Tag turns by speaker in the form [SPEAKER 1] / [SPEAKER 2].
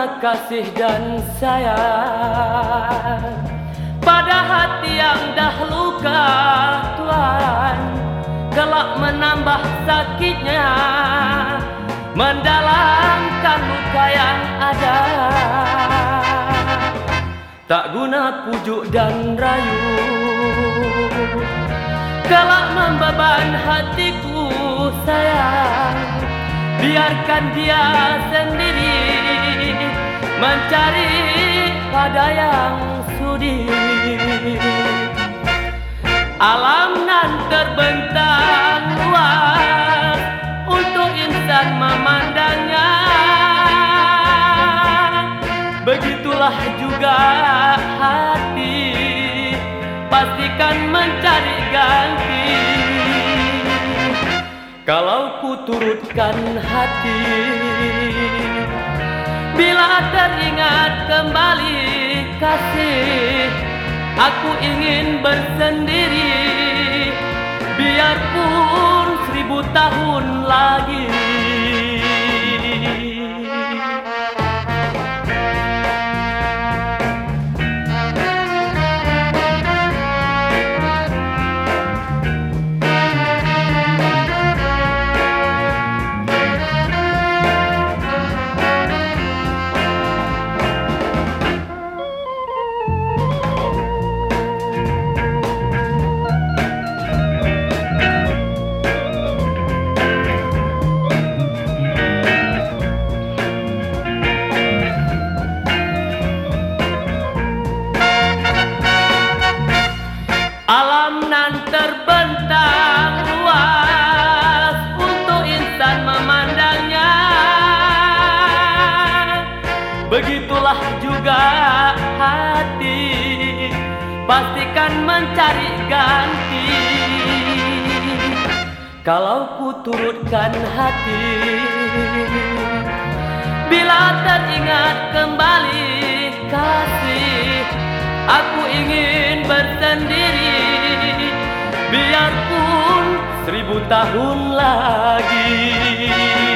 [SPEAKER 1] karena kasih dan sayang pada hati yang dah luka, Tuhan kelak menambah sakitnya, mendalamkan luka yang ada. Tak guna pujuk dan rayu, kelak membeban hatiku sayang. Biarkan dia sendiri mencari pada yang sudi. Alam nan terbentang luas untuk insan memandangnya. Begitulah juga hati, pastikan mencari ganti. Kalau ku turutkan hati, bila teringat kembali kasih, aku ingin bersendiri, biarpun 1000 tahun lagi. Alam nan terbentang luas untuk insan memandangnya. Begitulah juga hati, pastikan mencari ganti. Kalau ku turutkan hati, bila teringat kembali kasih, aku ingin bersendiri, biarpun 1000 tahun lagi.